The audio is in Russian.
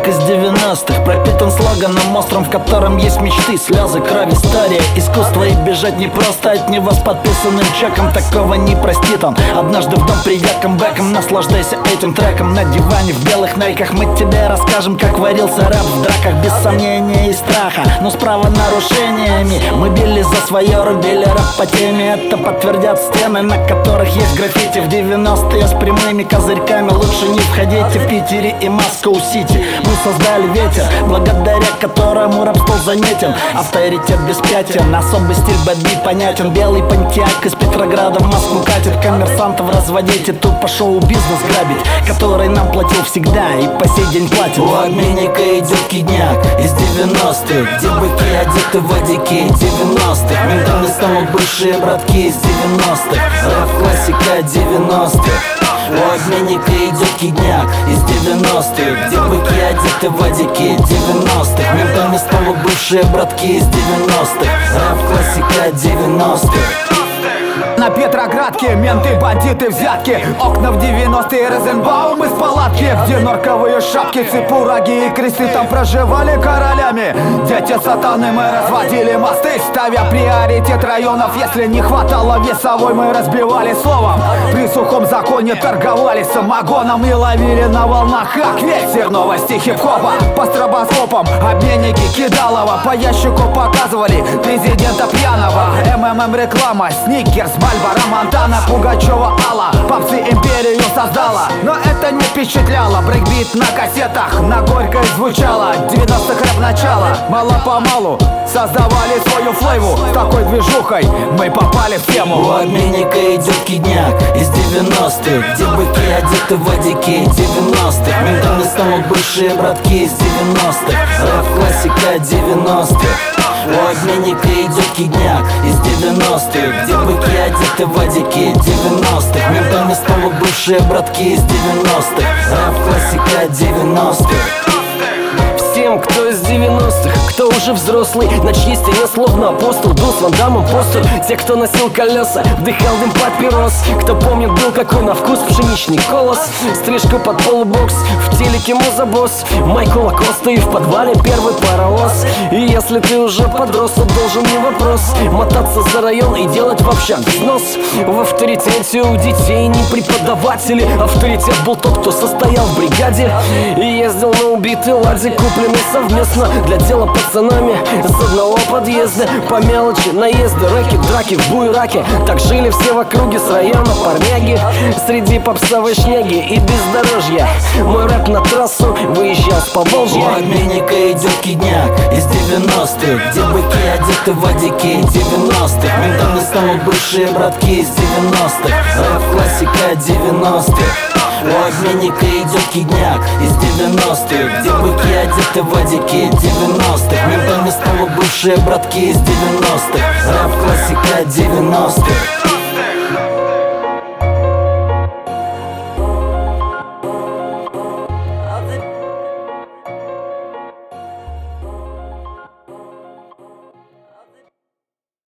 рэп-трек из 90-х пропитан слоганом острым, в котором есть мечты, слезы, кровь, история, искусство. И бежать не просто от него с подписанным чеком, такого не простит он. Однажды в дом придя камбэком, наслаждайся этим треком. На диване в белых найках мы тебе расскажем, как варился рэп в драках, без сомнения и страха, но с правонарушениями. Мы били за свое, рубили рэп по теме. Это подтвердят стены, на которых есть граффити. В 90-е с прямыми козырьками лучше не входите. В Питере и Москва-Сити мы создали ветер, благодаря которому рэп стал заметен. Авторитет беспятен, особый стиль бэби понятен. Белый понтиак из Петрограда в Москву катит. Коммерсантов разводить и тупо шоу-бизнес грабить, который нам платил всегда и по сей день платит. У обменника идет кидняк из 90-х, где быки одеты в одики 90-х. Ментами станут бывшие братки из 90-х. Рэп-классика 90-х. У обменника идет кидняк из 90-х, где быки одеты в одики 90-х. Ментами станут бывшие братки из 90-х. Рэп-классика 90-х. На Петроградке менты, бандиты, взятки. Окна в 90-е, Розенбаум из палатки, где норковые шапки, цепураги и кресты там проживали королями. Дети сатаны, мы разводили мосты, ставя приоритет районов. Если не хватало весовой, мы разбивали словом. При сухом законе торговали самогоном и ловили на волнах, как ветер, новости хип-хопа. По стробоскопам обменники Кидалова по ящику показывали президента пьяного. МММ реклама, Сникерс, Мальборо, Монтана, Пугачева, Алла. Попсы империю создала, но это не впечатляло. Брейкбит на кассетах на Горькой звучало. 90-х рэп начало, мало-помалу создавали свою флейву. С такой движухой мы попали в тему. У обменника идет кидняк из 90-х, где быки одеты в одики 90-х. Ментами станут бывшие братки из 90-х. Рэп-классика 90-х. У обменника идет кидняк из 90-х, где быки одеты в одики 90-х. Ментами станут бывшие братки из 90-х. Рэп-классика 90-х. Всем, кто из 90-х, кто уже взрослый, на чьей стене словно апостол был с Ван Даммом постер. Те, кто носил колеса, вдыхал дым папирос. Кто помнит, был какой на вкус пшеничный колос. Стрижка под полубокс, в телеке музабосс. Майкл Лакоста и в подвале первый паровоз. И если ты уже подрос, то должен не вопрос мотаться за район и делать в общак взнос. В авторитете у детей не преподаватели. Авторитет был тот, кто состоял в бригаде и ездил на убитый ладе, купленный совместно для дела пацанами с одного подъезда. По мелочи, наезды, рэки, драки в буераке. Так жили все в округе с района парняги. Среди попсовой шняги и бездорожья мой рэп на трассу выезжал с Поволжья. У обменника идет кидняк из 90-х, где быки одеты в одики 90-х. Ментами станут бывшие братки из 90-х. Рэп-классика 90-х. У обменника идет кидняк из 90-х, где быки одеты в одики 90-х. Ментами станут бывшие братки из 90-х. Рэп-классика 90-х.